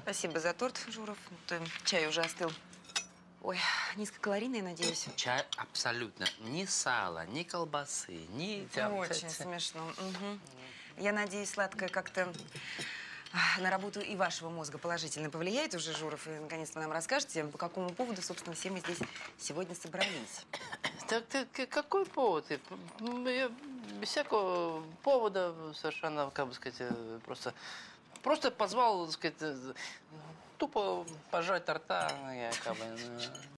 Спасибо за торт, Журов. Чай уже остыл. Ой, низкокалорийный, надеюсь. Чай абсолютно. Ни сала, ни колбасы, ни... Очень смешно. Угу. Я надеюсь, сладкое как-то на работу и вашего мозга положительно повлияет уже, Журов. И наконец-то вы нам расскажете, по какому поводу, собственно, все мы здесь сегодня собрались. Так ты какой повод? Я без всякого повода совершенно, как бы сказать, просто позвал, так сказать, тупо пожать торта. Я как бы,